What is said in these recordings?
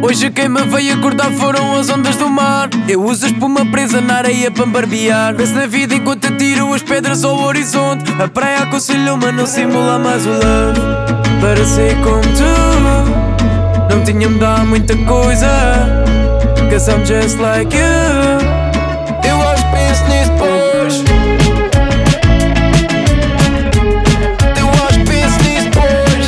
Hoje quem me veio acordar foram as ondas do mar. Eu uso a espuma presa na areia para me barbear. Penso na vida enquanto atiro as pedras ao horizonte. A praia aconselhou-me a não simular mais o love. Para ser como tu, não tinha-me dado muita coisa. Cause I'm just like you. Eu acho que penso nisso depois. Eu acho que penso nisso depois.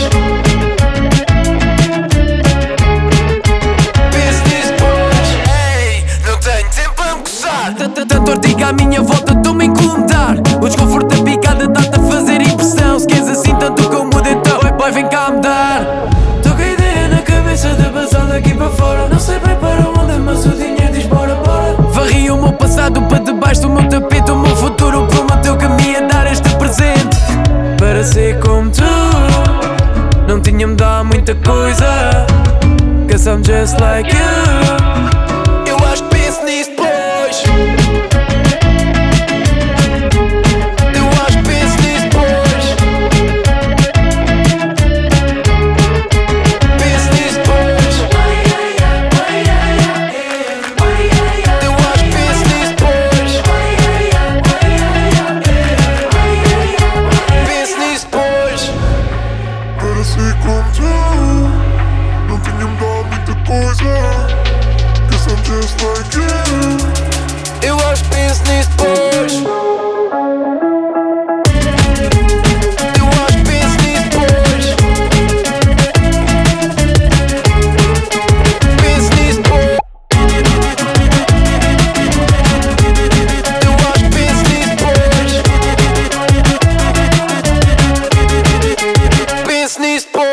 Penso nisso depois. Ei, não tenho tempo para me coçar. Tanta ortiga à minha volta, estou-me a incomodar. O desconforto da picada dá-te a fazer impressão. Se queres assim tanto que eu mudo, então boy, vem cá me dar. Tô com a ideia na cabeça de passar daqui para fora. Não sei bem para onde, mas o dinheiro diz bora, bora. Varri o meu passado para debaixo do meu tapete. O meu futuro prometeu que me ia dar este presente. Para ser como tu, não tinha-me dado muita coisa. Cause I'm just like you. Eu acho que penso nisso depois. Eu acho que penso nisso depois. Penso nisso depois. Eu acho que penso nisso depois. Penso nisso depois. Para ser como tu, não tinha-me dado muita coisa. Cause I'm just like you. Eu acho que penso nisso depois. Eu acho que penso nisso depois. Penso nisso depois. Eu acho que penso nisso depois. Penso nisso depois.